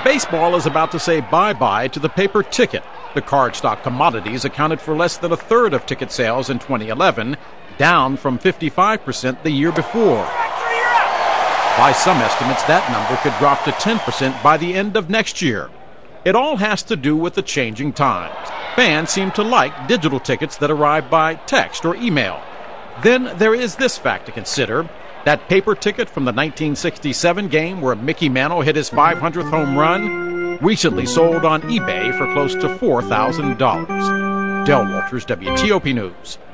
Baseball is about to say bye-bye to the paper ticket. The cardstock commodities accounted for less than a third of ticket sales in 2011, down from 55% the year before. By some estimates, that number could drop to 10% by the end of next year. It all has to do with the changing times. Fans seem to like digital tickets that arrive by text or email. Then there is this fact to consider. That paper ticket from the 1967 game where Mickey Mantle hit his 500th home run recently sold on eBay for close to $4,000. Del Walters, WTOP News.